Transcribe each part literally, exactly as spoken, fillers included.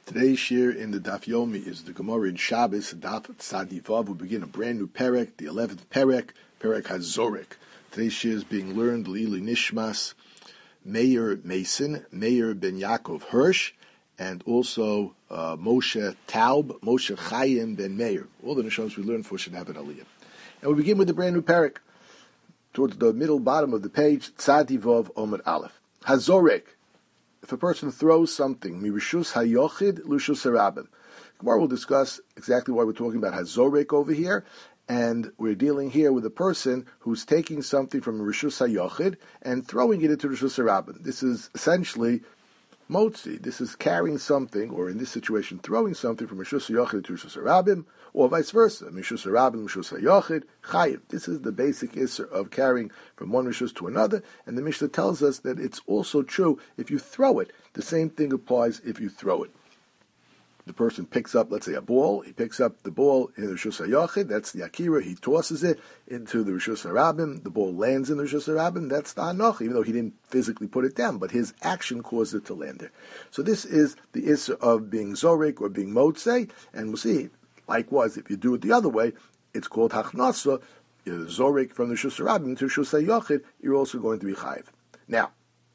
Today's shir in the Daf Yomi is the Gemara in Shabbos, Daf Tzadi Vav. We begin a brand new perek, the eleventh perek, perek HaZorek. Today's shir is being learned, Lili Nishmas, Meir Mason, Meir ben Yaakov Hirsch, and also uh, Moshe Taub, Moshe Chaim ben Meir. All the Nishoms we learned for should have an aliyah. And we begin with the brand new perek. Towards the middle bottom of the page, Tzadi Vav Omer Aleph. HaZorek. If a person throws something, mirishus hayochid lushus harabim. Gemara will discuss exactly why we're talking about hazorek over here, and we're dealing here with a person who's taking something from rishus hayochid and throwing it into rishus harabim. This is essentially motzi. This is carrying something, or in this situation, throwing something from rishus hayochid to rishus harabim, or vice versa. Rishus harabim, rishus hayochid, chayiv. This is the basic isser of carrying from one rishus to another, and the Mishnah tells us that it's also true if you throw it. The same thing applies if you throw it. The person picks up, let's say, a ball. He picks up the ball in the rishus hayochid. That's the akira. He tosses it into the rishus harabim. The ball lands in the rishus harabim. That's the hanoch, even though he didn't physically put it down, but his action caused it to land there. So this is the isser of being zorik or being motzei, and we'll see. Likewise, if you do it the other way, it's called hachnasa. You're zorik from the rishus harabim to rishus hayochid. You're also going to be chayiv. Now,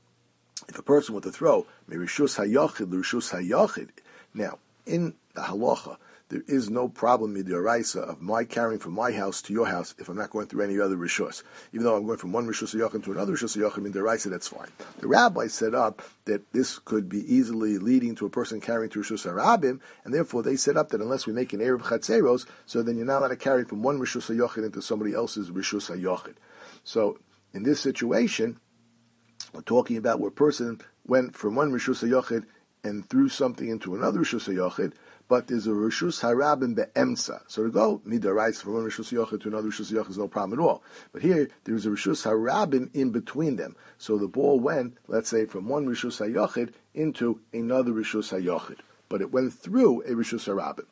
if a person were to throw mirishus hayochid l'rishus hayochid, now in the halacha, there is no problem in the oraisa of my carrying from my house to your house if I'm not going through any other rishus. Even though I'm going from one rishus hayochid to another rishus hayochid in the oraisa, that's fine. The rabbi set up that this could be easily leading to a person carrying to rishus harabim, and therefore they set up that unless we make an erev chatzeros, so then you're not allowed to carry from one rishus hayochid into somebody else's rishus hayochid. So in this situation, we're talking about where a person went from one rishus hayochid and threw something into another rishus hayochid, but there's a rishus harabim be'emsa. So to go midaraisa from one rishus hayochid to another rishus hayochid is no problem at all. But here there's a rishus harabim in between them. So the ball went, let's say, from one rishus hayochid into another rishus hayochid, but it went through a rishus harabim.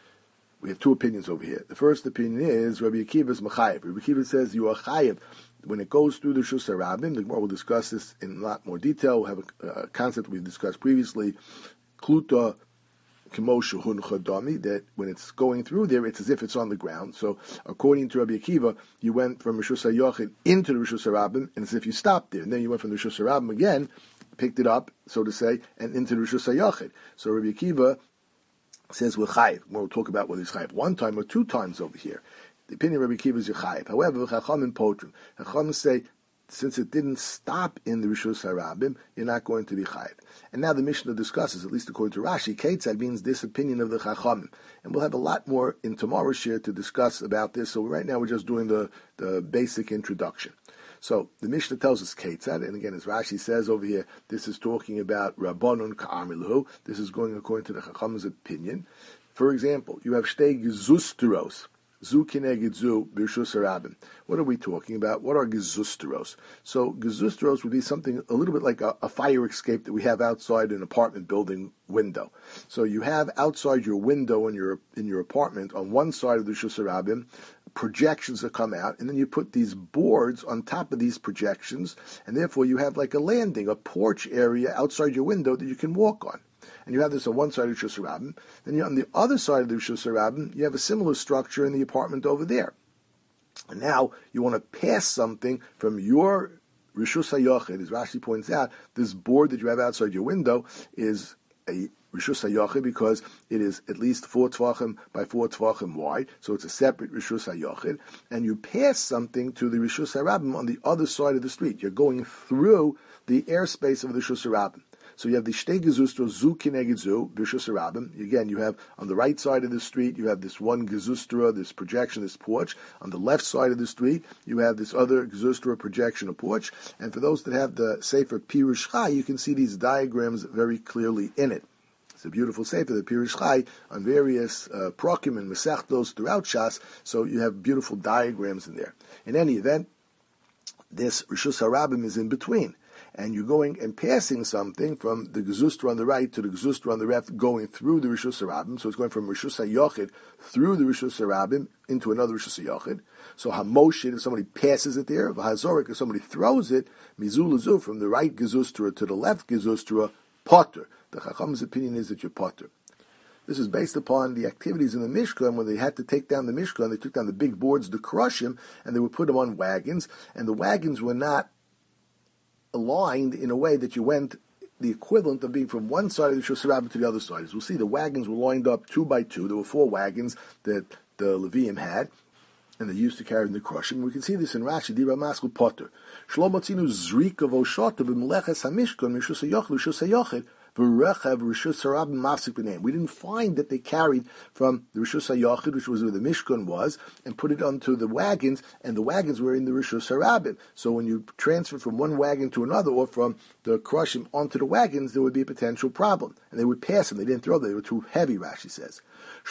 We have two opinions over here. The first opinion is Rabbi Akiva's mechayev. Rabbi Akiva says you are chayev when it goes through the rishus harabim. The Gemara will discuss this in a lot more detail. We'll have a uh, concept we've discussed previously, kluta k'moshe hun chadami, that when it's going through there, it's as if it's on the ground. So according to Rabbi Akiva, you went from rishus hayochid into the rishus harabim, and it's as if you stopped there, and then you went from the rishus harabim again, picked it up, so to say, and into the rishus hayochid. So Rabbi Akiva says we're chayiv. We'll talk about whether it's chayiv one time or two times over here. The opinion of Rabbi Akiva is you're chayiv. However, Chachamim potrim. Chachamim say, since it didn't stop in the rishus harabim, you're not going to be chayiv. And now the Mishnah discusses, at least according to Rashi, Ketzad means this opinion of the Chachamim. And we'll have a lot more in tomorrow's share to discuss about this. So right now we're just doing the, the basic introduction. So the Mishnah tells us Ketzad, and again, as Rashi says over here, this is talking about Rabbanon Ka'amilu. This is going according to the Chacham's opinion. For example, you have Shtei Gezusteros, Zu Kineged Zu Birshus Harabim. What are we talking about? What are Gezusteros? So Gezusteros would be something a little bit like a, a fire escape that we have outside an apartment building window. So you have outside your window in your in your apartment on one side of the Rishus Harabim, projections that come out, and then you put these boards on top of these projections, and therefore you have like a landing, a porch area outside your window that you can walk on. And you have this on one side of the Rishus Harabim. Then you're on the other side of the Rishus Harabim, you have a similar structure in the apartment over there. And now you want to pass something from your Rishus hayochid, as Rashi points out, this board that you have outside your window is a Rishus hayochid because it is at least four tvachim by four tvachim wide, so it's a separate Rishus hayochid, and you pass something to the Rishus Harabim on the other side of the street. You're going through the airspace of the Rishus Harabim. So you have the Shtei Gezustro, Zu Kineged Zu, Birshus Harabim. Again, you have on the right side of the street, you have this one Gezustra, this projection, this porch. On the left side of the street, you have this other Gezustra, projection, a porch. And for those that have the Sefer Pirush Chai, you can see these diagrams very clearly in it. It's a beautiful Sefer, the Pirush Chai, on various uh, prokim and mesechtos throughout Shas, so you have beautiful diagrams in there. In any event, this Rishus Harabim is in between. And you're going and passing something from the Gezustra on the right to the Gezustra on the left, going through the Rishus Harabim. So it's going from Rishus hayochid through the Rishus Harabim into another Rishus hayochid. So Hamoshid, if somebody passes it there, Hazorik, if somebody throws it, Mizulazu, from the right Gezustra to the left Gezustra, Potter. The Chacham's opinion is that you're Potter. This is based upon the activities in the Mishkan. When they had to take down the Mishkan, they took down the big boards, the Krushim, and they would put them on wagons, and the wagons were not aligned in a way that you went the equivalent of being from one side of the Rishus Harabim to the other side. As we'll see, the wagons were lined up two by two. There were four wagons that the Levium had, and they used to carry in the Krushim. We can see this in Rashi, Dibra Maskul Potter. Shlomo Tzinu Zrika Voshota b'Meleches HaMishkan Rishus HaYochid Rishus HaYochid. We didn't find that they carried from the Rishus HaYochid, which was where the Mishkan was, and put it onto the wagons, and the wagons were in the Rishus HaRabim. So when you transfer from one wagon to another, or from the Krushim onto the wagons, there would be a potential problem. And they would pass them. They didn't throw them. They were too heavy, Rashi says.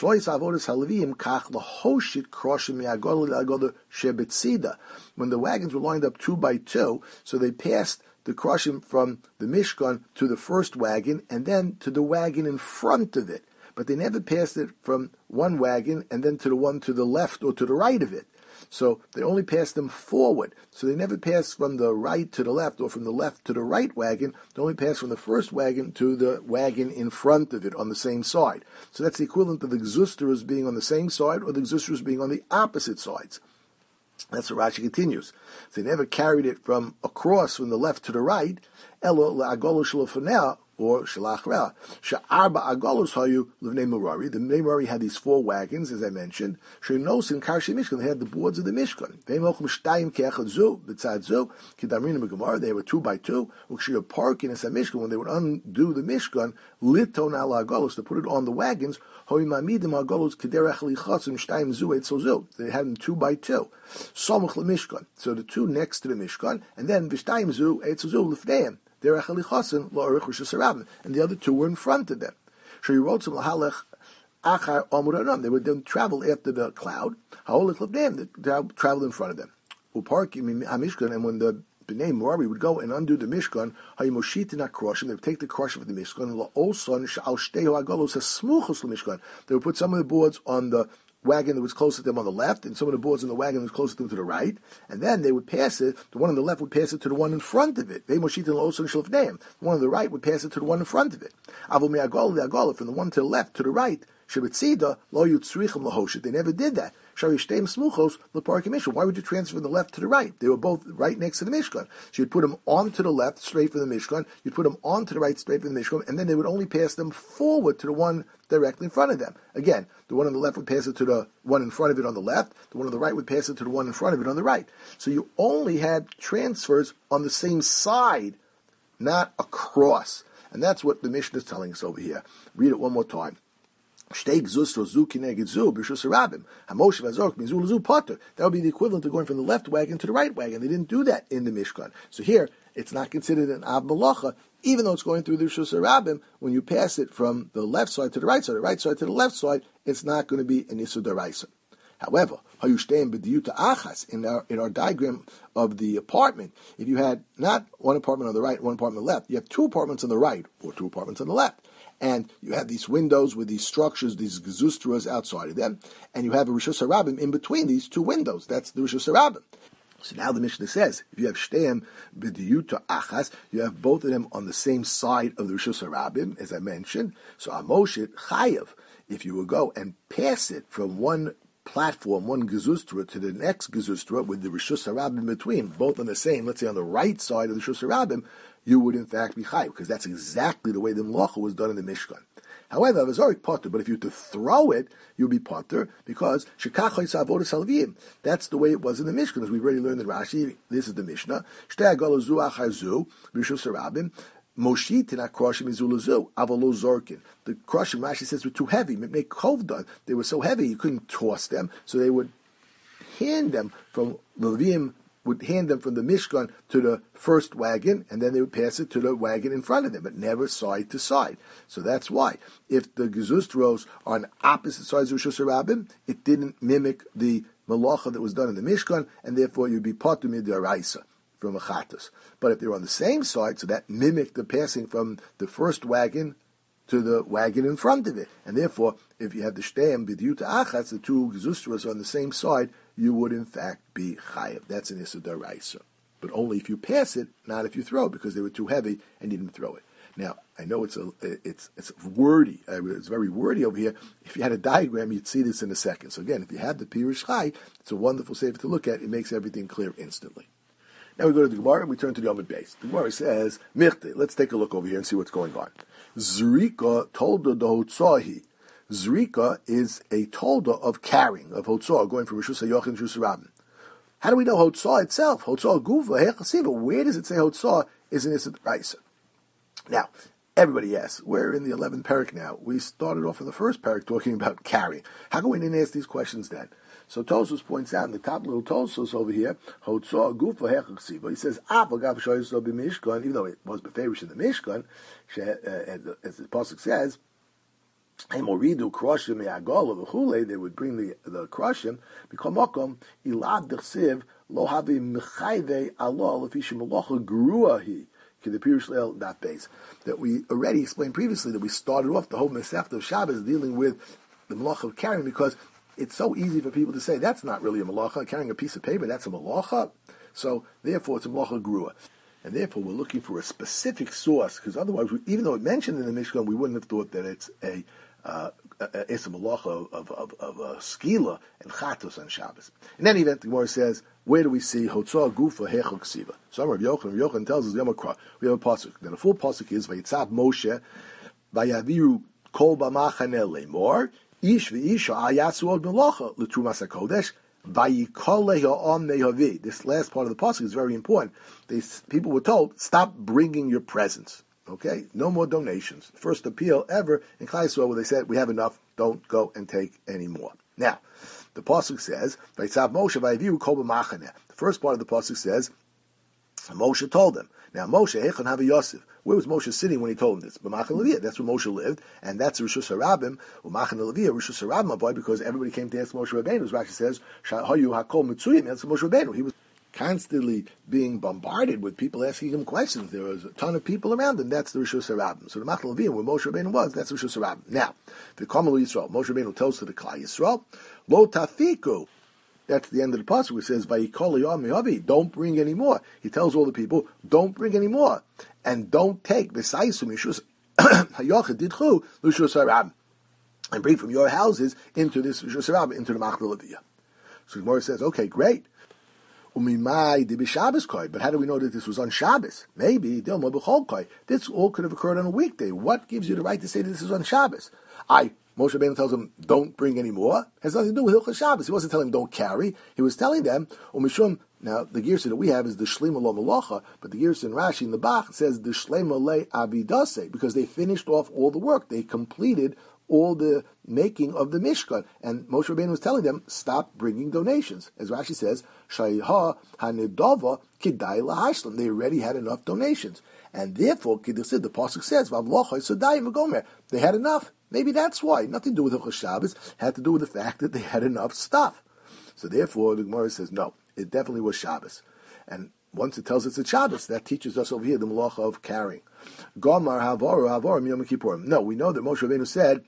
When the wagons were lined up two by two, so they passed the Krushim from the Mishkan to the first wagon and then to the wagon in front of it. But they never passed it from one wagon and then to the one to the left or to the right of it. So they only passed them forward. So they never passed from the right to the left or from the left to the right wagon. They only passed from the first wagon to the wagon in front of it on the same side. So that's the equivalent of the Gzusteras being on the same side or the Gzusteras being on the opposite sides. That's what Rashi continues. So they never carried it from across, from the left to the right, elo la'agolo shalofanea, or shalachra. Sha'arba agolos hayu l'vnei Merari. The Bnei Merari had these four wagons, as I mentioned. She'nosin karshi Mishkan. They had the boards of the Mishkan. Ve'imochum shtayim ke'echad zu, b'tzad zu, k'damrina b'gemara. They were two by two. U'kshiyah park in a Mishkan, when they would undo the Mishkan, liton ala agolos, to put it on the wagons, hoy mamidim agolos k'derech lichasim shtayim zu etzel zu. They had them two by two. Somuch l'Mishkan. So the two next to the Mishkan, and then v'shtayim zu etzel zu l'fneim. And the other two were in front of them. They would then travel after the cloud. They traveled in front of them. And when the Bnei Merari would go and undo the Mishkan, they would take the Krushim of the Mishkan. They would put some of the boards on the wagon that was closest to them on the left, and some of the boards in the wagon that was closest to them to the right, and then they would pass it, the one on the left would pass it to the one in front of it. The one on the right would pass it to the one in front of it. From the one to the left to the right, they never did that. Why would you transfer from the left to the right? They were both right next to the Mishkan. So you'd put them onto the left, straight from the Mishkan, you'd put them onto the right, straight from the Mishkan, and then they would only pass them forward to the one directly in front of them. Again, the one on the left would pass it to the one in front of it on the left, the one on the right would pass it to the one in front of it on the right. So you only had transfers on the same side, not across. And that's what the Mishnah is telling us over here. Read it one more time. That would be the equivalent of going from the left wagon to the right wagon. They didn't do that in the Mishkan. So here, it's not considered an Av Malacha, even though it's going through the Rishus Harabim. When you pass it from the left side to the right side, the right side to the left side, it's not going to be an Issur D'Oraisa. However, in our in our diagram of the apartment, if you had not one apartment on the right, one apartment on the left, you have two apartments on the right or two apartments on the left. And you have these windows with these structures, these gezustras outside of them, and you have a Rishus Harabim in between these two windows. That's the Rishus Harabim. So now the Mishnah says, if you have Shteim b'diyuta achas, you have both of them on the same side of the Rishus Harabim, as I mentioned. So Amoshit chayav, if you will go and pass it from one platform, one gezustra to the next gezustra with the Rishus Harabim in between, both on the same, let's say on the right side of the Rishus Harabim, you would in fact be chayav, because that's exactly the way the melacha was done in the Mishkan. However, Avazorik potter, but if you were to throw it, you'd be potter, because shekachoi savodas halvim. That's the way it was in the Mishkan, as we've already learned in Rashi. This is the Mishnah. Shtei agalo zu achar zu, Rishus Harabim. Moshit in akroshim izulazu avalo zorkin. The kroshim, Rashi says, were too heavy. Make kovda. They were so heavy you couldn't toss them, so they would hand them from Levim. Would hand them from the Mishkan to the first wagon, and then they would pass it to the wagon in front of them, but never side to side. So that's why. If the gezustros are on opposite sides of Rishus Harabim, it didn't mimic the malacha that was done in the Mishkan, and therefore you'd be potter mid'oraisa from a chatas. But if they were on the same side, so that mimicked the passing from the first wagon to the wagon in front of it. And therefore, if you have the shteim b'diyuta achas, the two gezustras on the same side, you would in fact be chayav. That's an Issur D'Oraisa. But only if you pass it, not if you throw it, because they were too heavy and you didn't throw it. Now, I know it's a it's it's wordy. It's very wordy over here. If you had a diagram, you'd see this in a second. So again, if you have the Pirush Chai, it's a wonderful sefer to look at. It makes everything clear instantly. Now we go to the Gemara and we turn to the Amud Beis. The Gemara says, Mirte, let's take a look over here and see what's going on. Zrika tolda the Hotzahi. Zrika is a tolda of carrying, of Hotzah, going from Rishus HaYochim to Rishus HaRabim. How do we know Hotzah itself? Hotzah Gufa, Hechasiva. Where does it say Hotzah is in Issa Raisa? Now, everybody asks, we're in the eleventh parak now. We started off in the first parak talking about carrying. How come we didn't ask these questions then? So Tosfos points out in the top little Tosfos over here, Hotzah Gufa Hechasiva. He says, Apagav Shoyso b'Mishkan, even though it was beferish in the Mishkan, as the pasuk says, they would bring the the crushim become makom ilad dechsiv lo havi mechayve Allah lefisha malacha gruahi the Pirush Leil that base that we already explained previously, that we started off the whole Masechta of Shabbos dealing with the malacha of carrying, because it's so easy for people to say that's not really a malacha, carrying a piece of paper, that's a malacha. So therefore it's a malacha grua. And therefore we're looking for a specific source, because otherwise, we, even though it mentioned in the Mishkan, we wouldn't have thought that it's a Uh, it's a malacha of, of, of a skila and chatos on Shabbos. In any event, the Gemara says, where do we see Hotzah Gufa Hechel Ksiva? So Rav Yochanan, Rav Yochanan tells us, we have a pasuk. Then a full pasuk is, Vayitzab Moshe, Vayaviru Kol B'machane Lemor, Ish v'Isha Ayatzu Od Melacha, L'Trumas HaKodesh, Vayikol Ha'am Nehavi. This last part of the pasuk is very important. They, people were told, stop bringing your presents. Okay, no more donations. First appeal ever in Klal Yisrael where they said, we have enough, don't go and take any more. Now, the pasuk says, Vayitzab Moshe Vayaviru Kol B'machane. The first part of the pasuk says, Moshe told them. Now, Moshe, Hechon Havi Yosef. Where was Moshe sitting when he told them this? B'machane Leviyah. That's where Moshe lived, and that's Rishus HaRabim. B'machane Leviyah, Rishus HaRabim, avoid, because everybody came to ask Moshe Rabbeinu. As Rashi says, Shahayu Hakol Mitzuyim. That's Moshe Rabbeinu. He was constantly being bombarded with people asking him questions. There was a ton of people around him. That's the Rishus HaRabim. So the Machal Leviyah, where Moshe Rabbeinu was, that's Rishus HaRabim. Now, the Kamal Yisrael, Moshe Rabbeinu tells to the Klal Yisrael, Lo Tafiku. That's the end of the pasuk. It says, Vayikol Yom Mehavi. Don't bring any more. He tells all the people, don't bring any more, and don't take B'Saisum Rishus Hayochid Didchu Rishus HaRabim, and bring from your houses into this Rishus HaRabim, into the Machal Leviyah. So the Gemara says, okay, great. But how do we know that this was on Shabbos? Maybe this all could have occurred on a weekday. What gives you the right to say that this is on Shabbos? I Moshe Rabbeinu tells them, don't bring any more. It has nothing to do with Hilchos Shabbos. He wasn't telling them don't carry. He was telling them, Umishum. Now the Girsa that we have is the Shlema Lo Malacha, but the Girsa in Rashi in the Bach says the Shlema Le Avidase, because they finished off all the work. They completed all the making of the Mishkan. And Moshe Rabbeinu was telling them, stop bringing donations. As Rashi says, Shayha Hanidova Kidai Lahashlam. They already had enough donations. And therefore, Kiddusid, the Pasuk says, they had enough. Maybe that's why. Nothing to do with Hilchos Shabbos. Had to do with the fact that they had enough stuff. So therefore, the Gemara says, no, it definitely was Shabbos. And once it tells us it's Shabbos, that teaches us over here the malacha of carrying. Gomar Havor Havor Yom Kippurim. No, we know that Moshe Rabbeinu said,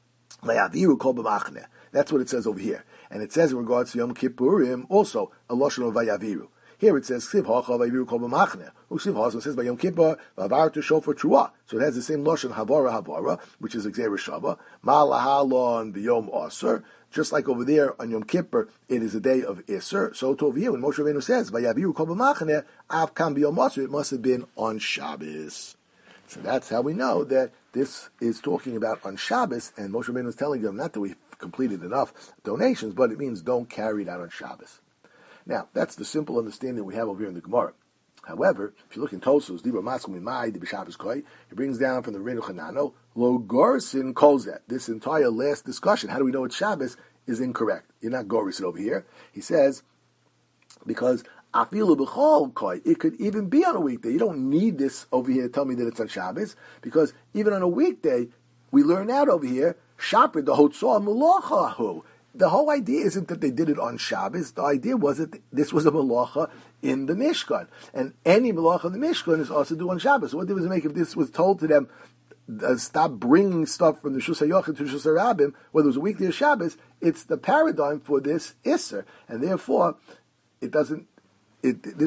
that's what it says over here. And it says in regards to Yom Kippurim, also, a Lashon of Vayaviru. Here it says, Ksiv Hacha Vayaviru Kol B'machne. Ksiv Hacha says by Yom Kippur, Vavar to Shofar Trua. So it has the same Lashon, Havara Havara, which is Gzeir Shava, Malahalon B'Yom Aser. Just like over there on Yom Kippur, it is a day of Isser. So to over here, when Moshe Rabbeinu says, Vayaviru Kol B'machne, Av Kam B'Yom Aser, it must have been on Shabbos. So that's how we know that this is talking about on Shabbos, and Moshe Rabbeinu is telling them not that we've completed enough donations, but it means don't carry it out on Shabbos. Now, that's the simple understanding we have over here in the Gemara. However, if you look in Tosfos, Dibra Maskum Imai, Dibra Shabbos Koi, he brings down from the Reinu Chanano, Lo Gorsin Kozet. This entire last discussion, how do we know it's Shabbos, is incorrect. You're not Gorsin over here. He says, because Afilu b'chol koi, it could even be on a weekday. You don't need this over here to tell me that it's on Shabbos, because even on a weekday, we learn out over here, Shapir the Hotzah Melachahu. The whole idea isn't that they did it on Shabbos. The idea was that this was a melacha in the Mishkan. And any melacha in the Mishkan is also due on Shabbos. So what difference does it make if this was told to them, uh, stop bringing stuff from the Rishus HaYochid to Rishus HaRabim, whether it was a weekday or Shabbos? It's the paradigm for this Isser. And therefore, it doesn't, it, this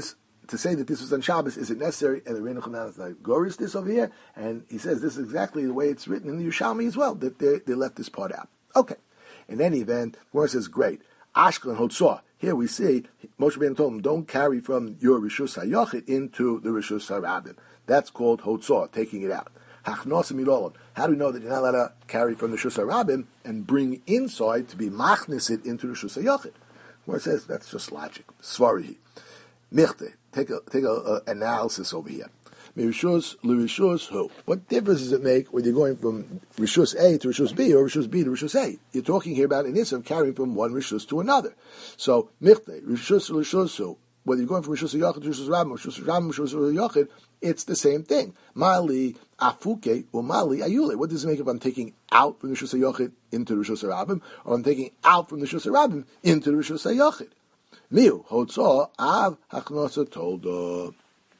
to say that this was on Shabbos, is it necessary? And the Reinu Chanan is like, Goris this over here, and he says this is exactly the way it's written in the Yerushalmi as well, that they, they left this part out. Okay. In any event, Gemara says, great. Ashkelon Hotzah. Here we see, Moshe Rabbeinu told him, don't carry from your Rishus HaYochid into the Rishus HaRabim. That's called Hotzah, taking it out. Hachnosim Yidolon. How do we know that you're not allowed to carry from the Rishus HaRabim and bring inside to be machnis it into the Rishus HaYochid? Where it says, that's just logic. Svarihi. Michte. Take a, take a, a analysis over here. Mirishus, Lirishus, who? What difference does it make when you're going from Rishus A to Rishus B or Rishus B to Rishus A? You're talking here about an issue of carrying from one Rishus to another. So, Michte, Rishus, Lirishus, who? Whether you're going from Rishus HaYochid to Rishus Rabim, Rishus Rabim, Rishus HaYochid, it's the same thing. Mali afuke or Mali ayule. What does it make if I'm taking out from the Rishus HaYochid into the Rishus Rabim, or I'm taking out from the Rishus Rabim into the Rishus HaYochid? Miu, Hotzah, Av, Hachnosa, Tolda.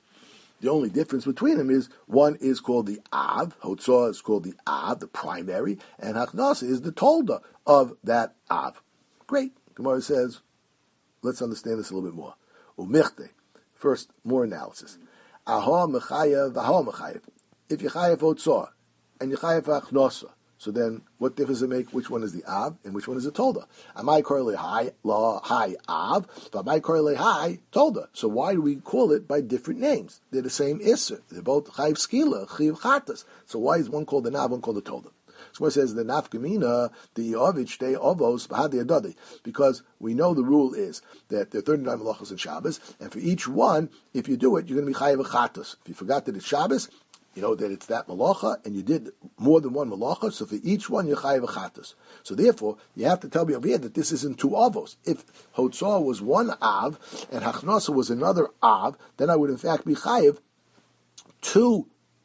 The only difference between them is one is called the Av, Hotzah is called the Av, the primary, and Hachnasa is the Tolda of that Av. Great. Gemara says, let's understand this a little bit more. Umichte. First, more analysis. Aha mechayev, aha mechayev. If you chayev Hotzah and you chayev Hachnasa, so then, what difference does it make? Which one is the Av and which one is the Tolda? Amai korle high la high Av, amai korle high Tolda. So why do we call it by different names? They're the same Isser. They're both Chayiv Skila, Chayiv Chatas. So why is one called the Nav, one called the Tolda? So it says the Nafkamina, the Yovich, they Ovos, Bahadi Adadi. Because we know the rule is that there are thirty-nine Malachos in Shabbos, and for each one, if you do it, you're going to be Chayiv Chatas. If you forgot that it's Shabbos, you know that it's that malacha, and you did more than one malacha, so for each one you're chayiv chatas. So therefore, you have to tell me over here that this isn't two avos. If Hotzah was one av, and Hachnasa was another av, then I would in fact be chayiv two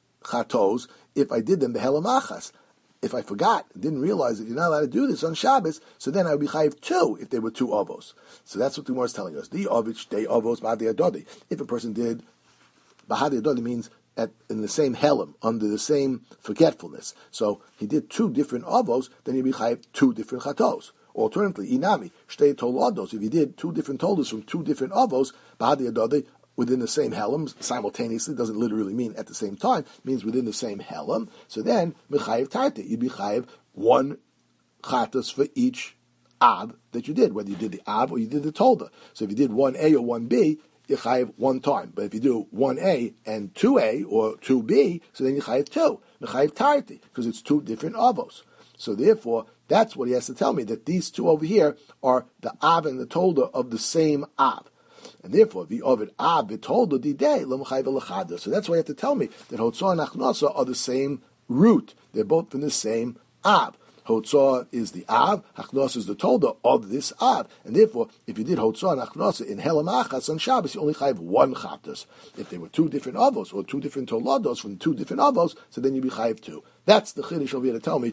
chatos if I did them behelamachas. If I forgot, didn't realize that you're not allowed to do this on Shabbos, so then I would be chayiv two if they were two avos. So that's what the Gemara is telling us. The avich, they avos, b'hadi adodi. If a person did, b'hadi adodi means At, in the same helam, under the same forgetfulness. So he did two different avos, then he'd be chayiv two different chatos. Alternatively, inami, shtei tolados, if he did two different toldos from two different avos, bahadi adode, within the same helam, simultaneously, doesn't literally mean at the same time, means within the same helam, so then, mechayiv tarte, you'd be chayiv one chatos for each av that you did, whether you did the av or you did the tolda. So if you did one A or one B, you chayiv one time. But if you do one A and two A or two B, so then you chayiv two. You chayiv tarti, because it's two different avos. So therefore, that's what he has to tell me, that these two over here are the av and the tolda of the same av. And therefore, the ovid av v'tolda didei lo mechayiv l'chada. So that's why you have to tell me that Hotzah and Hachnasa are the same root. They're both from the same av. Hotzah is the Av, Hachnasa is the Tolda of this Av. And therefore, if you did Hotzah and Hachnasa in Helamachas on Shabbos, you only chayiv one Chatas. If there were two different Avos, or two different Tolados from two different Avos, so then you'd be chayiv two. That's the Chiddush over here to tell me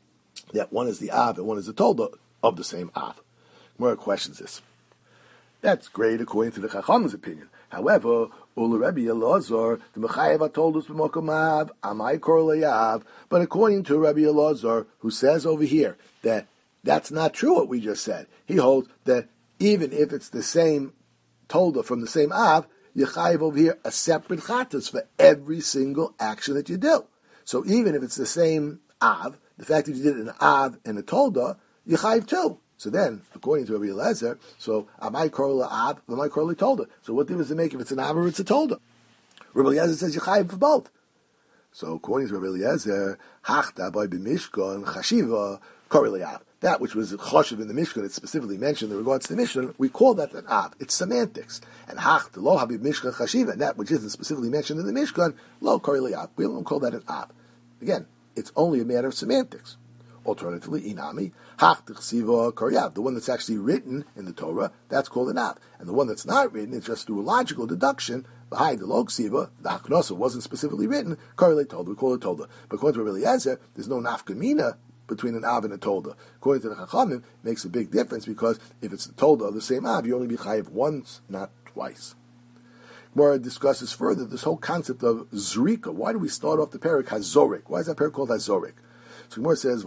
that one is the Av and one is the Tolda of the same Av. More questions this. That's great according to the Chacham's opinion. However, Ula Rebbe Elazar, the Mechayev told us b'mokom av, amai kor le'av. But according to Rebbe Elazar, who says over here that that's not true what we just said, he holds that even if it's the same tolda from the same av, you chayev over here a separate chatas for every single action that you do. So even if it's the same av, the fact that you did an av and a tolda, you chayev two. So then, according to Rabbi Eliezer, so Amai Korla Av, Amai Korla Tolda. So what difference does it make if it's an Av or it's a Tolda? Rabbi Eliezer says you chayiv for both. So according to Rabbi Eliezer, Hachta by b'Mishkan Chashiva Korla Av. That which was choshev in the Mishkan, it's specifically mentioned in regards to the Mishkan, we call that an Av. It's semantics. And Hachta Lo Habib Mishkan Chashiva, that which isn't specifically mentioned in the Mishkan, Lo Korla Av. We don't call that an Av. Again, it's only a matter of semantics. Alternatively, inami, hach t'chsiva koryav, the one that's actually written in the Torah, that's called an av. And the one that's not written, it's just through a logical deduction, behind the lo ksiva, the haknosa wasn't specifically written, korele tolda, we call it tolda. But according to Rabbi Eliezer, there's no nafkamina between an av and a tolda. According to the Chachamim, it makes a big difference, because if it's the tolda of the same av, you only be chayiv once, not twice. Gemara discusses further this whole concept of zrika. Why do we start off the parak hazorik? Why is that parak called hazorik? So Gemara says,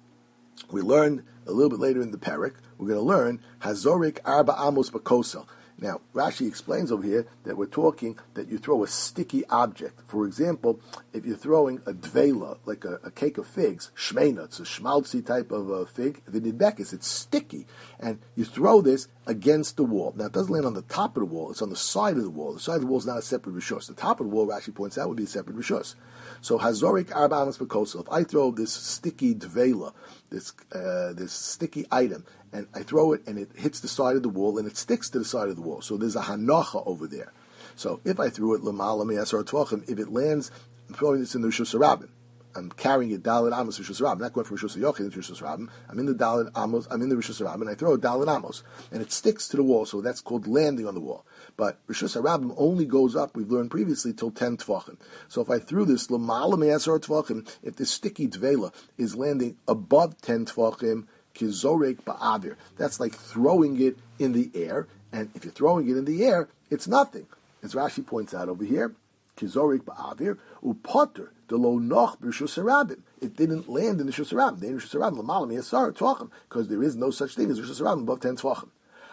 we learned a little bit later in the parak, we're going to learn Hazorik Arba Amos Bakosel. Now, Rashi explains over here that we're talking that you throw a sticky object. For example, if you're throwing a dvela, like a, a cake of figs, shmeina, it's a schmaltzy type of a fig, the nidbekis, it's sticky, and you throw this against the wall. Now, it doesn't land on the top of the wall, it's on the side of the wall. The side of the wall is not a separate rishus. The top of the wall, Rashi points out, would be a separate rishus. So, hazorik arba amos b'kosel, if I throw this sticky dvela, this, uh, this sticky item, and I throw it, and it hits the side of the wall, and it sticks to the side of the wall. So there's a hanacha over there. So if I threw it l'mala me'asar tvachim, if it lands, I'm throwing this in the Rishus Harabim. I'm carrying it Dalet Amos Rishus Harabim. I'm not going from Rishus Yochid into Rishus Harabim. I'm in the Dalet Amos. I'm in the Rishus Harabim, and I throw a Dalet Amos, and it sticks to the wall. So that's called landing on the wall. But Rishus Harabim only goes up, we've learned previously, till ten tvachim. So if I threw this l'mala me'asar tvachim, if this sticky dvela is landing above ten tvachim, kizorek ba'avir. That's like throwing it in the air, and if you're throwing it in the air, it's nothing. As Rashi points out over here, kizorek ba'avir upotter delo noch b'rishus harabim. It didn't land in the rishus harabim. The rishus harabim l'malam yasar tvachim, because there is no such thing as rishus harabim above ten tvachim.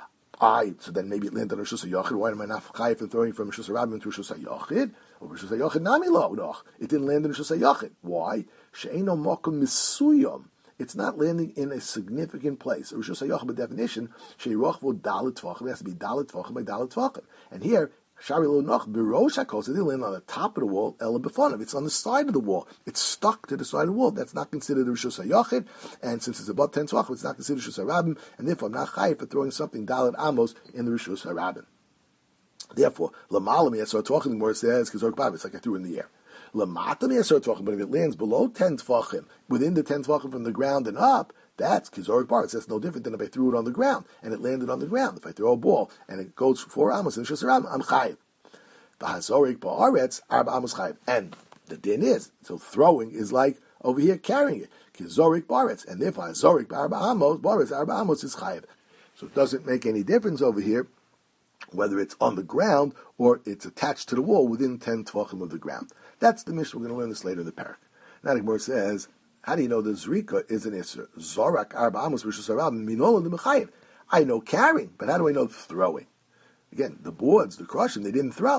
I so then maybe it landed on rishus hayachid. Why am I not chayiv for throwing from rishus harabim into rishus hayachid? Or rishus hayachid nami lo noch. It didn't land in rishus hayachid. Why? She'eno mokum misuyom. It's not landing in a significant place. Rishus hayachid by definition, she'yirochvu dalet tvachim. It has to be dalet tvachim by dalet tvachim. And here, shari lo noch birosh hakos. It didn't land on the top of the wall. Ela befonav. It's on the side of the wall. It's stuck to the side of the wall. That's not considered a rishus hayachid. And since it's above ten tvachim, it's not considered rishus harabim. And therefore, I'm not chayiv for throwing something dalet amos in the rishus harabim. Therefore, lamalam yasar tvachim, where it says kizorek ba'avir, it's like I threw it in the air. But if it lands below ten tvachim, within the ten tvachim from the ground and up, that's kizorek baritz. That's no different than if I threw it on the ground and it landed on the ground. If I throw a ball and it goes four amos and rishus harabim, I'm chayiv. V'hazorik ba'aretz arba amos chayiv. And the din is, so throwing is like over here carrying it. Kizorek baritz. And therefore, hazorik ba'arba amos, baritz arba amos is chayiv. So it doesn't make any difference over here whether it's on the ground or it's attached to the wall within ten tvachim of the ground. That's the Mishnah. We're going to learn this later in the parak. Now the Gemara says, how do you know the zrika is an isser? Zorak arba amos rishus harabim minola l'mechayiv. I know carrying, but how do I know throwing? Again, the boards, the crushing, they didn't throw.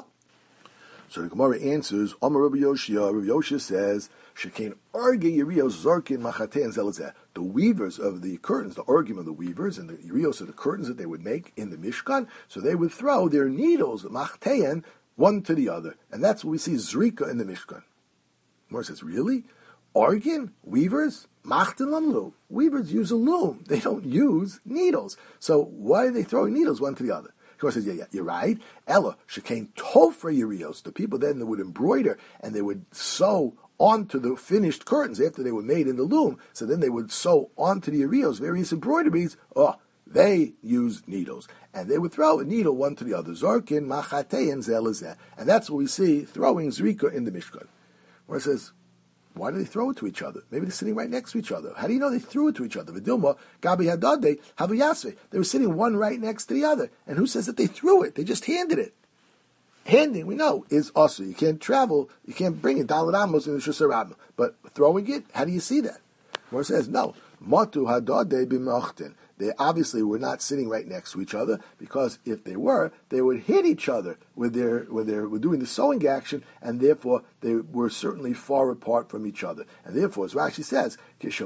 So the Gemara answers, Amar Rabbi Yoshia. Rabbi Yoshia says, Shekain arge yirios zorkin machatein zelazeh. The weavers of the curtains, the orgim of the weavers, and the yirios of the curtains that they would make in the Mishkan, so they would throw their needles, machatein, one to the other. And that's what we see zrika in the Mishkan. Gemara says, really? Orgin? Weavers? Machten lamlu. Weavers use a loom. They don't use needles. So why are they throwing needles one to the other? Gemara says, yeah, yeah, you're right. Ella, shekain tofra yirios. The people then that would embroider and they would sew onto the finished curtains after they were made in the loom. So then they would sew onto the yirios various embroideries. Oh, they use needles. And they would throw a needle one to the other. Zorkin, machatein, zelazeh. And that's what we see throwing zrika in the Mishkan. Where it says, why do they throw it to each other? Maybe they're sitting right next to each other. How do you know they threw it to each other? Vidilma, Gabi Hadade, Havayasve. They were sitting one right next to the other. And who says that they threw it? They just handed it. Handing, we know, is also. You can't travel, you can't bring it, Dalet Amos in the Rishus Harabim. But throwing it, how do you see that? Where it says, no. Matu Hadade b'mochten. They obviously were not sitting right next to each other, because if they were, they would hit each other with their with their with doing the sewing action, and therefore they were certainly far apart from each other. And therefore, as Rashi says,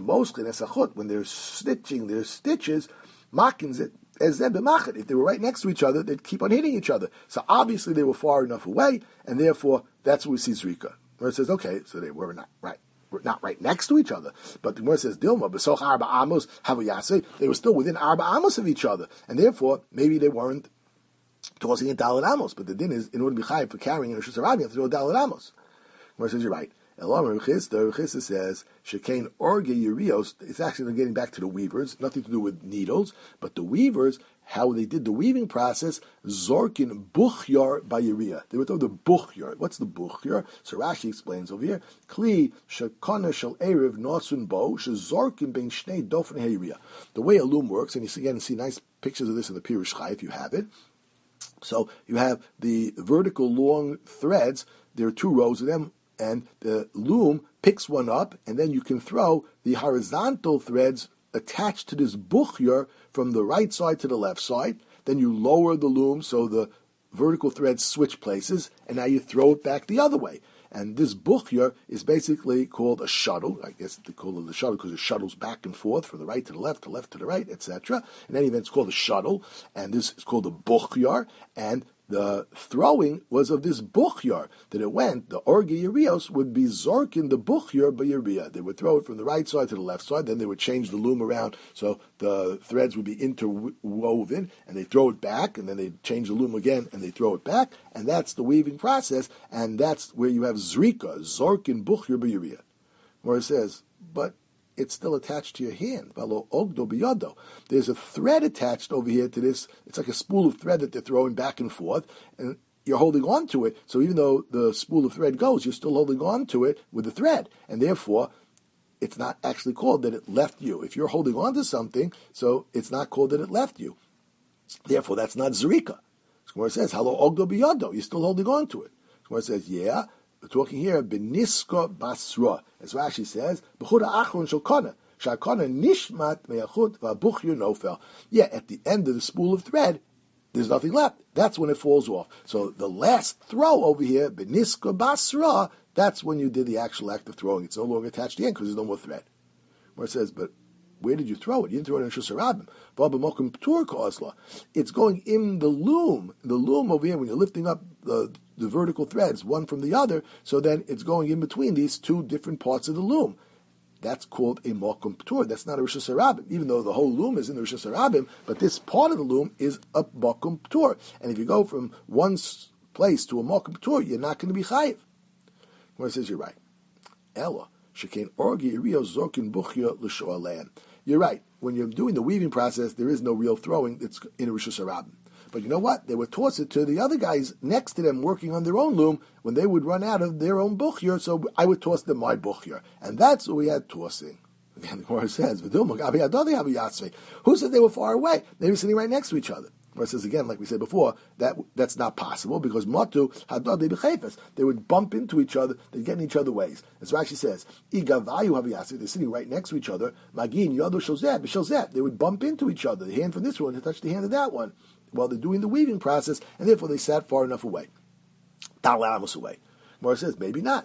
when they're stitching their stitches, makins it as if they were right next to each other, they'd keep on hitting each other. So obviously they were far enough away, and therefore that's what we see zrika. Where it says, okay, so they were not right. Not right next to each other, but the Gemara says Dilma b'soch arba amos havayase. They were still within arba amos of each other, and therefore maybe they weren't tossing it dalet amos. But the din is, in order to be chayiv for carrying in a rishus harabim, you have to throw a dalet amos. Gemara says you're right. Elam Rechista, Rechista says shekain orge yirios. It's actually getting back to the weavers, nothing to do with needles, but the weavers. How they did the weaving process, zorkin buchyar by Yiriya. They would throw the buchyar. What's the buchyar? So Rashi explains over here, Kli shekana shel erev nasun bo shezorkin ben shnei dofen heiriya. The way a loom works, and you see, again, see nice pictures of this in the Pirush Chai if you have it. So you have the vertical long threads, there are two rows of them, and the loom picks one up, and then you can throw the horizontal threads attached to this buchyar from the right side to the left side. then you lower the loom so the vertical threads switch places, and now you throw it back the other way. And this buchyer is basically called a shuttle. I guess they call it the shuttle because it shuttles back and forth from the right to the left, to left to the right, et cetera. In any event, it's called a shuttle, and this is called a buchyer, and the throwing was of this buchyer, that it went, the orgi yerios would be zorkin the buchyer by yeria. They would throw it from the right side to the left side, then they would change the loom around so the threads would be interwoven, and they throw it back, and then they change the loom again, and they throw it back, and that's the weaving process, and that's where you have zrika, zorkin buchyer by yeria. Where it says, but it's still attached to your hand. There's a thread attached over here to this. It's like a spool of thread that they're throwing back and forth, and you're holding on to it. So even though the spool of thread goes, you're still holding on to it with the thread. And therefore, it's not actually called that it left you. If you're holding on to something, so it's not called that it left you. Therefore, that's not zrika. It says, Halo ogdo biyado. You're still holding on to it. It says, yeah. We're talking here, beniska basra. As Rashi says, b'chuda achron shel kana. Shakana nishmat me'achut v'abuchyer nofel. Yeah, at the end of the spool of thread, there's nothing left. That's when it falls off. So the last throw over here, beniska basra, that's when you did the actual act of throwing. It's no longer attached to the end because there's no more thread. Where it says, but where did you throw it? You didn't throw it in Shus Harabim. It's going in the loom. The loom over here, when you're lifting up the, the vertical threads, one from the other, so then it's going in between these two different parts of the loom. That's called a Mokum Ptur. That's not a Rishus Harabim, even though the whole loom is in the Rishus Harabim, but this part of the loom is a Mokum Ptur. And if you go from one place to a Mokum Ptur, you're not going to be chayiv. Where it says you're right. Ella, Shekain Orgi Rio Zorkin Buchya L'Shoalein. You're right. When you're doing the weaving process, there is no real throwing. It's in a Rishus Harabim. But you know what? They would toss it to the other guys next to them working on their own loom when they would run out of their own buchyer, so I would toss them my buchyer. And that's what we had tossing. Again, the Gemara says, who said they were far away? They were sitting right next to each other. Or it says again, like we said before, that that's not possible because matu hadad bechefes. They would bump into each other, they'd get in each other's ways. As Rashi says, igavayu haviyasi, they're sitting right next to each other. Magin yadu shozeh b'shozeh. They would bump into each other. The hand from this one to touch the hand of that one while they're doing the weaving process, and therefore they sat far enough away. Talamos away. Mor says, maybe not.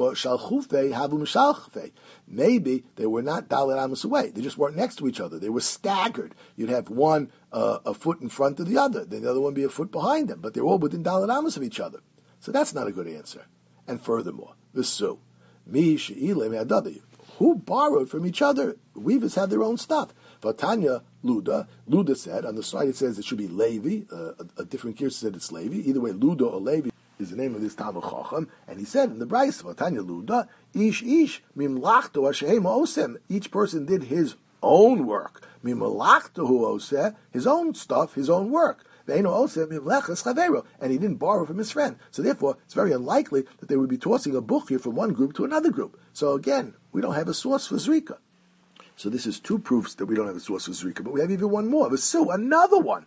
Maybe they were not dalet amos away. They just weren't next to each other. They were staggered. You'd have one uh, a foot in front of the other, then the other one be a foot behind them, but they're all within dalet amos of each other. So that's not a good answer. And furthermore, the su, mi she'ile me'adadayu. Who borrowed from each other? Weavers have their own stuff. Vatanya Luda, Luda said, on the side it says it should be Levi, uh, a, a different gear said it's Levi. Either way, Luda or Levi is the name of this Talmud Chacham, and he said in the Brayso, Vatanya Luda, Ish Ish, Mimlachto Hashem Osem. Each person did his own work. Mimlachto Hu Oseh, his own stuff, his own work. And he didn't borrow from his friend. So therefore, it's very unlikely that they would be tossing a buchir from one group to another group. So again, we don't have a source for Zrika. So this is two proofs that we don't have a source for Zrika, but we have even one more. Vesu, another one.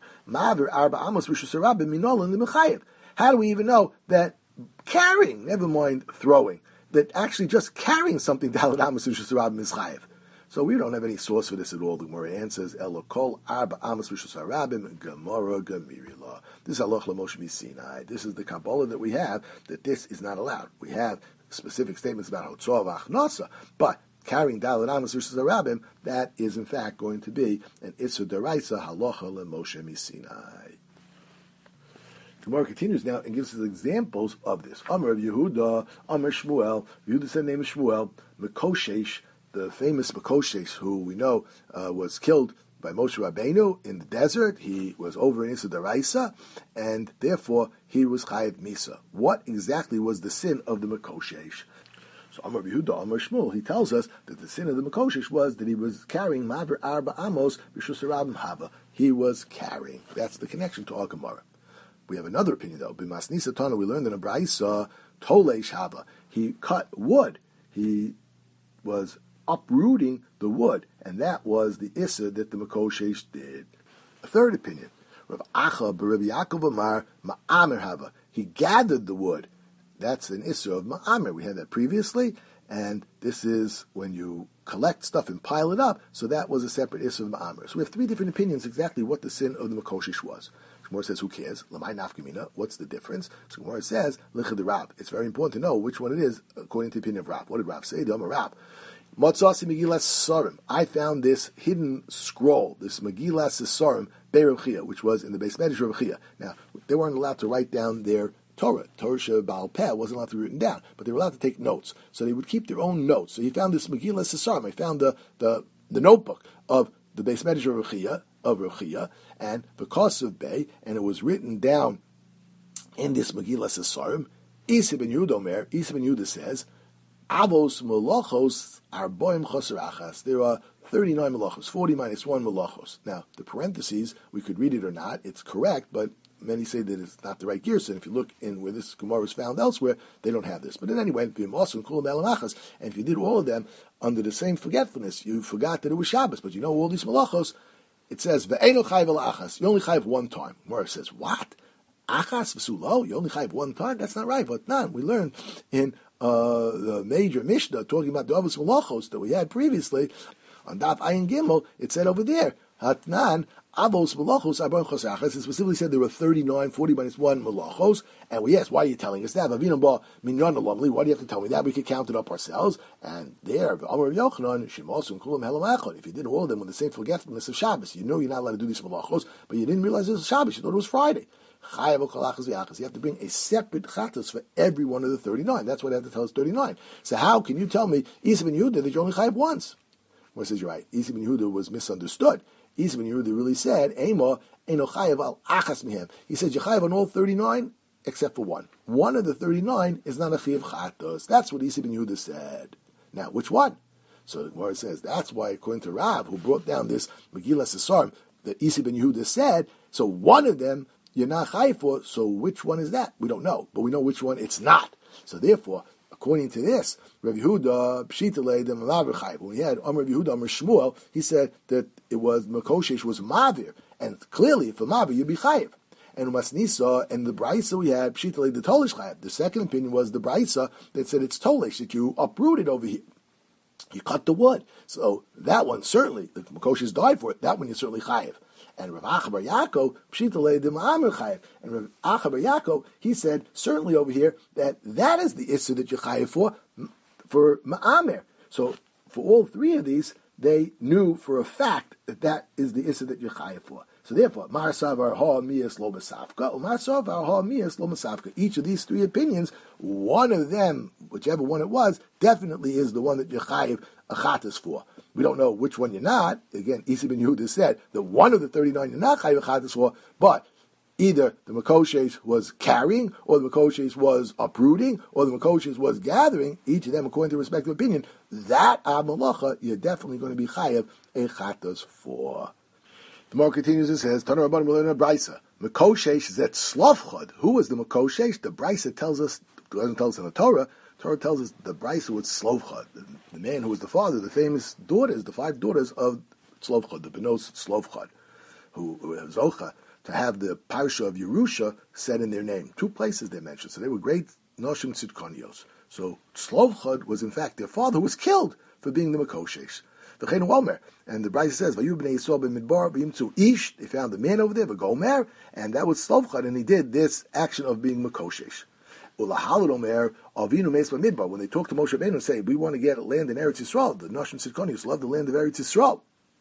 How do we even know that carrying, never mind throwing, that actually just carrying something Daled Amos Rishus Harabim is chayiv? So we don't have any source for this at all. The Gemara answers, Elokol Arba Amos Rishus Harabim Gemara Gemirila. This is Haloch LaMoshe Misinai. This is the Kabbalah that we have, that this is not allowed. We have specific statements about Hotzah V'Achnasa, but carrying Daled Amos Rishus Harabim, that is in fact going to be an Issur Deraisa Haloch LaMoshe Misinai. The Gemara continues now and gives us examples of this. Amar of Yehuda, Amar Shmuel. Yehuda said the name of Shmuel, Mekoshesh, the famous Mekoshesh, who we know uh, was killed by Moshe Rabbeinu in the desert. He was over in Issur Deraisa, and therefore he was Chayiv Misa. What exactly was the sin of the Mekoshesh? So Amar Yehuda, Amar Shmuel, he tells us that the sin of the Mekoshesh was that he was carrying Maver Arba Amos Rishus Harabim Haba. He was carrying. That's the connection to our Gemara. We have another opinion though. B'masnisa Tana, we learned in a Brayso, Toleish Haba. He cut wood. He was uprooting the wood, and that was the Issa that the Mekoshesh did. A third opinion, Rav Acha b'Rav Yaakov Amar Ma'amer Haba. He gathered the wood. That's an Issa of Ma'amer. We had that previously, and this is when you collect stuff and pile it up, so that was a separate issue of Ma'amr. So we have three different opinions exactly what the sin of the Makoshish was. Gemara says, who cares? Lamai nafkamina, what's the difference? So Gemara says, Lichad Rab. It's very important to know which one it is according to the opinion of Rab. What did Rab say? Dama Rab. Matzasi Megillas Sarim. I found this hidden scroll, this Megillas Sarim, Be'er Chia, which was in the base Medrash of Chia. Now, they weren't allowed to write down their Torah. Torah Baal Peh wasn't allowed to be written down, but they were allowed to take notes. So they would keep their own notes. So he found this Megillas Sarim. I found the, the, the notebook of the base Medrash of Chia, of Rechia, and because of Bey, and it was written down in this Megillas Sarim. Isa ben Yehuda Omer, Isa ben Yehuda says, Avos Malachos are boim choser achas. There are thirty-nine malachos, forty minus one malachos. Now, the parentheses, we could read it or not, it's correct, but many say that it's not the right gears, and if you look in where this Gemara is found elsewhere, they don't have this. But in any way, and if you did all of them under the same forgetfulness, you forgot that it was Shabbos, but you know all these malachos, it says, Ve'eno chayv el achas, you only chayv one time. Gemara says, what? Achas v'sulo, you only chayv one time? That's not right, but none. We learned in uh, the major Mishnah, talking about the Avos Malachos that we had previously, on Daf Ayin Gimel, it said over there, Hatnan, Avos Malachos, Arbon Chosachas, it specifically said there were thirty-nine, forty minus one Malachos, and we asked, why are you telling us that? Vavinam ba minyan lovely, why do you have to tell me that? We could count it up ourselves, and there, Amar Yochanan, Shimosun, Kulam Helam Echad, if you did all of them with the same forgetfulness of Shabbos, you know you're not allowed to do these Malachos, but you didn't realize it was Shabbos, you thought it was Friday. You have to bring a separate chatos for every one of the thirty-nine. That's why they have to tell us thirty-nine. So how can you tell me, Isa ben Yehuda, that you only chayav once? Well, says you're right. Isa ben Yehuda was misunderstood. Isa ben Yehuda really said, Ema, eno chayav al achas mihem. He said, you chayav on all thirty-nine, except for one. One of the thirty-nine is not a chayav chatos. That's what Isa ben Yehuda said. Now, which one? So the Gemara says, that's why, according to Rav, who brought down this Megillas Sarim, that Isa ben Yehuda said, so one of them, you're not chayiv for, so which one is that? We don't know, but we know which one it's not. So therefore, according to this, Rav Yehuda, Pshitale, the Mavir chayiv. When we had Amar Rav Yehuda, Amar Shmuel, he said that it was, Makoshesh was Mavir, and clearly, for Mavir, you'd be chayiv. And Masnisa, and the Braisa we had, Pshitale, the Tolish chayiv. The second opinion was the Braisa that said it's Tolish, that you uprooted over here. You cut the wood. So that one, certainly, the Makoshesh died for it, that one you're certainly chayiv. And Rav Acha bar Yaakov, Pshitale de Ma'amir Chayev. And Rav Acha bar Yaakov, he said, certainly over here, that that is the issue that you're chayev for, for Ma'amir. So, for all three of these, they knew for a fact that that is the issue that you're chayev for. So therefore, Mar Savar Ha Miyas Lo Masafka, or Mar Savar Ha Miyas Lo Masafka. Each of these three opinions, one of them, whichever one it was, definitely is the one that you're chayev a chatas for. We don't know which one you're not. Again, Isa ben Yehuda said that one of the thirty-nine you're not chayiv chatas for, but either the Makoshes was carrying, or the Makoshes was uprooting, or the Makoshes was gathering, each of them according to respective opinion, that Amalacha, you're definitely going to be chayiv a chatas for. The more continues and says, Tana Rabbanim learn a Braisa. Makoshesh zet slavchad. Who was the Makoshesh? The Braisa tells us, doesn't tell us in the Torah. Torah tells us the Braisa was Slovchad, the, the man who was the father, the famous daughters, the five daughters of Slovchad, the Benos Slovchad, who was Zocha, to have the Parsha of Yerusha said in their name. Two places they mentioned. So they were great Noshim Tzidkonios. So Slovchad was in fact their father, who was killed for being the Makoshesh. The Chen Womer, and the Braisa says, "Vayu bnei Yisrael b'midbar b'yimtzu ish." They found the man over there, V'gomer, and that was Slovchad, and he did this action of being Makoshesh. Ulahalad Omer Avinu Meis b'midbar. When they talk to Moshe Rabbeinu and say, "We want to get land in Eretz Yisrael," the Noshim Tzidkonios love the land of Eretz Yisrael.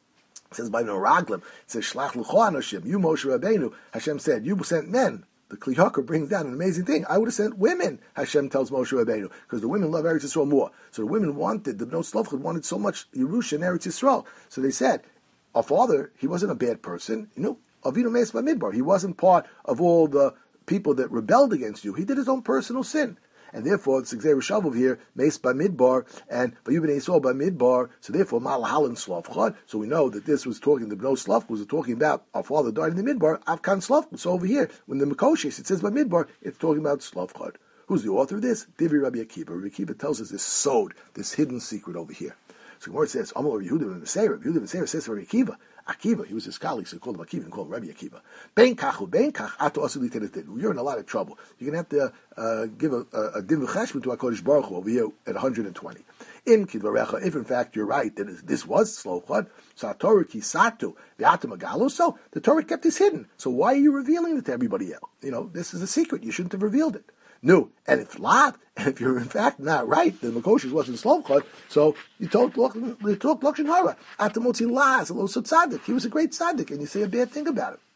It says by no Raglim, it says Shlach L'cho Anoshim. You Moshe Rabbeinu, Hashem said, you sent men. The Kli Yakar brings down an amazing thing. I would have sent women, Hashem tells Moshe Rabbeinu, because the women love Eretz Yisrael more. So the women wanted, the Bnei Slovchad wanted so much Yerusha and Eretz Yisrael. So they said, our father, he wasn't a bad person. You know, Avinu Meis B'midbar. He wasn't part of all the people that rebelled against you. He did his own personal sin. And therefore, it's Xer Shavuv here, Meis B'midbar, and Vayu bnei Yisrael B'midbar. So therefore, Malahal and Slovchad. So we know that this was talking, the Bnei Slovchad was talking about our father died in the Midbar, Avkan Slovchad. So over here, when the Makoshes, it says B'midbar, it's talking about Slovchad. Who's the author of this? Divi Rabbi Akiva. Rabbi Akiva tells us this sod, this hidden secret over here. So Gemara says, Amal Rabbi Yehuda ben Meseir. Rabbi Yehuda ben Meseir says to Rabbi Akiva, Akiva, he was his colleague, so he called him Akiva and called him Rabbi Akiva. Ben kachu, ben kach, ato asuli tenetin. You're in a lot of trouble. You're going to have to uh, give a, a, a din v'cheshbon to HaKadosh Baruch Hu over here at one hundred twenty. Im kidvarecha, if in fact you're right that this was Tzlofchad, so Torah kisatu v'atamagalu, so the Torah kept this hidden. So why are you revealing it to everybody else? You know, this is a secret. You shouldn't have revealed it. No, and if not, and if you're in fact not right, the Makoshes wasn't Tzlofchad, so you talk you talk Lashon Hara. Atamotzi las, a little tzaddik. He was a great tzaddik, and you say a bad thing about him.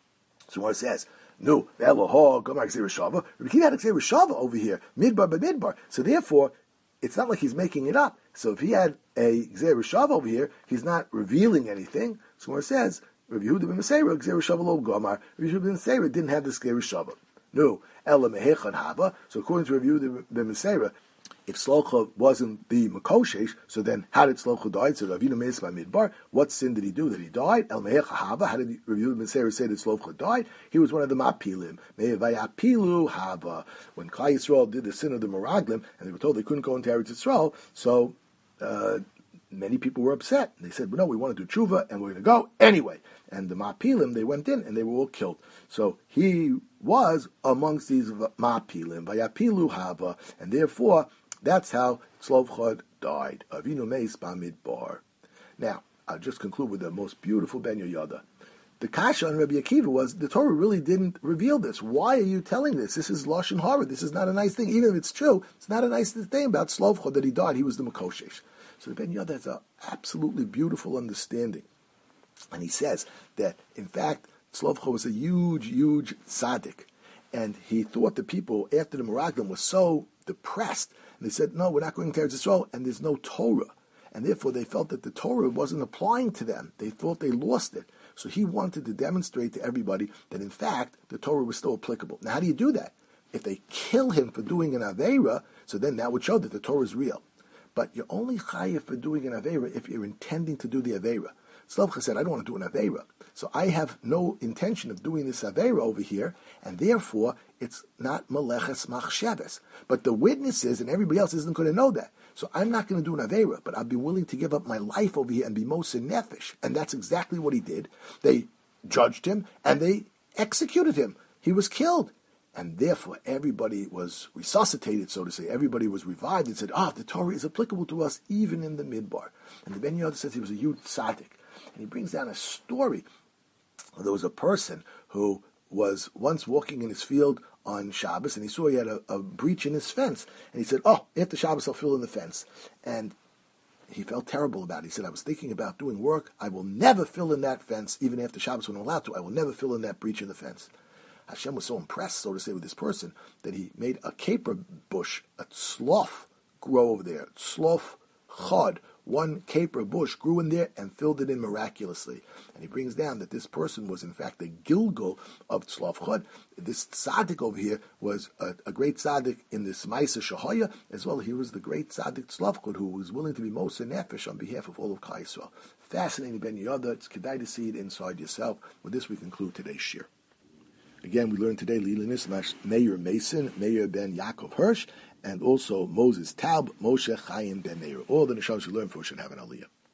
So what it says, no, Eloho, Gomar Gzeir Shava. Rabbi Akiva had Gzeir Shava over here, midbar by midbar. So therefore, it's not like he's making it up. So if he had a Gzeir Shava over here, he's not revealing anything. So what it says, Rabbi Yehuda ben Meseira, Gzeir Shava lo Gomar. Rabbi Yehuda ben Meseira didn't have this Gzeir Shava. No, Ela Mehechan Hava. So according to Rabbi Yehuda ben Meseira, if Tzlofchad wasn't the Makoshesh, so then how did Tzlofchad die? So Avinu Meis by Midbar. What sin did he do that he died? El Mehecha Hava. How did Rabbi Yehuda ben Meseira say that Tzlofchad died? He was one of the Mapilim. Me'evayapilu Hava. When Klal Yisrael did the sin of the Meraglim, and they were told they couldn't go into Eretz Yisrael, so uh, many people were upset. They said, well, no, we want to do tshuva, and we're going to go anyway. And the Mapilim, they went in, and they were all killed. So he was amongst these Mapilim. Vayapilu Hava. And therefore, that's how Tzlofchad died. Avinu Meis Bamidbar. Now, I'll just conclude with the most beautiful Ben Yoyada. The kasha on Rabbi Akiva was, the Torah really didn't reveal this. Why are you telling this? This is Lashon Hara. This is not a nice thing. Even if it's true, it's not a nice thing about Tzlofchad that he died. He was the Makoshesh. So the Ben Yoyada has an absolutely beautiful understanding. And he says that, in fact, Tzlofchad was a huge, huge tzaddik. And he thought the people, after the Meraglim, were so depressed. And they said, no, we're not going to Eretz Yisrael, and there's no Torah. And therefore they felt that the Torah wasn't applying to them. They thought they lost it. So he wanted to demonstrate to everybody that, in fact, the Torah was still applicable. Now, how do you do that? If they kill him for doing an Aveira, so then that would show that the Torah is real. But you're only chayav for doing an Aveira if you're intending to do the Aveira. Tzlofchad said, I don't want to do an Aveira. So I have no intention of doing this Aveira over here, and therefore it's not Meleches Machsheves. But the witnesses and everybody else isn't going to know that. So I'm not going to do an Aveira, but I'll be willing to give up my life over here and be Moshe Nefesh. And that's exactly what he did. They judged him, and they executed him. He was killed. And therefore everybody was resuscitated, so to say. Everybody was revived and said, ah, oh, the Torah is applicable to us even in the Midbar. And the Ben Yoda says he was a huge tzaddik. And he brings down a story. There was a person who was once walking in his field on Shabbos, and he saw he had a, a breach in his fence. And he said, oh, after Shabbos I'll fill in the fence. And he felt terrible about it. He said, I was thinking about doing work. I will never fill in that fence, even after Shabbos when I'm allowed to. I will never fill in that breach in the fence. Hashem was so impressed, so to say, with this person, that he made a caper bush, a sloth, grow over there. Sloth chod. One caper bush grew in there and filled it in miraculously. And he brings down that this person was in fact the Gilgal of Tzlofchad. This tzaddik over here was a, a great tzaddik in this Maisa Shahaya, as well as he was the great tzaddik Tzlofchad who was willing to be Moshe Nefesh on behalf of all of Klal Yisrael. Fascinating Ben Yoda. It's kedai to see it inside yourself. With this we conclude today's shir. Again, we learned today Lilinus Meir Mason, Meir ben Yaakov Hirsch, and also Moses Taub, Moshe Chaim ben Meir. All the neshamas we learned for should have an aliyah.